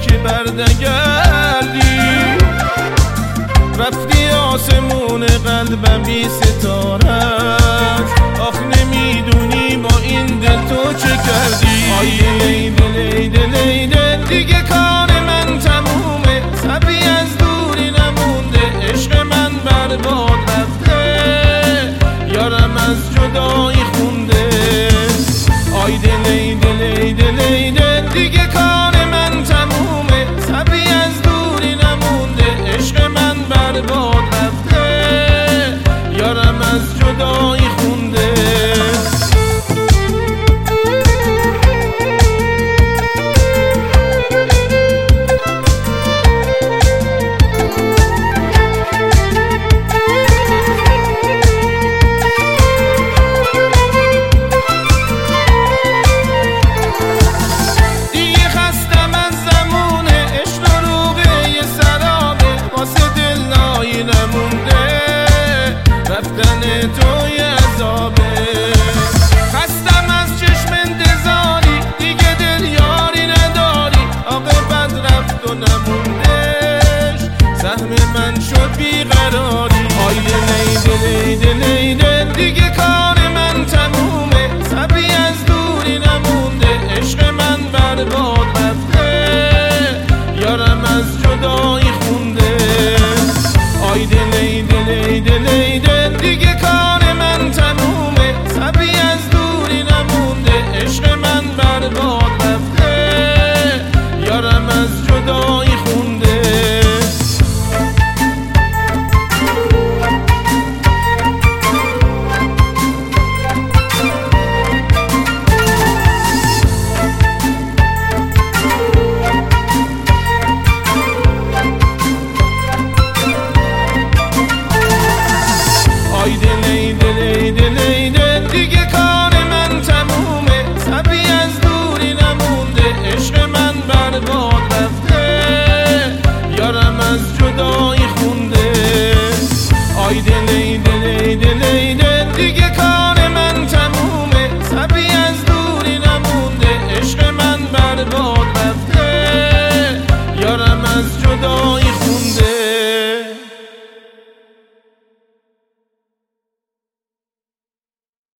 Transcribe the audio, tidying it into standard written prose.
که بردگردی. رفتی آسمون قلبم بی ستارت، آخ نمیدونی با این دل تو چه کردی. آی دل دیگه کار من تمومه، صبری از دوری نمونده، عشق من برباد رفته، یارم از جدایی خونده. آی دل دیگه کار من تمومه، صبری از دوری نمونده، عشق من برباد رفته، یارم از جدایی خونده. توی عذابه خستم از چشم انتظاری، دیگه دل یاری نداری، عاقبت رفت و نموندش، سهم من شد بیقراری. آی دل دیگه کار من تمومه، صبری از دوری نمونده، عشق من برباد رفته، یارم از جدایی خونده. آی دل دیگه کار من تمومه، صبری از دوری نمونده، عشق من برباد رفته، یارم از جدایی خونده. دل دیگه کار من تمومه، صبری از دوری نمونده، عشق من برباد رفته، یارم از جدایی خونده. آی دل دیگه کار من تمومه، صبری از دوری نمونده، عشق من برباد رفته، یارم از جدایی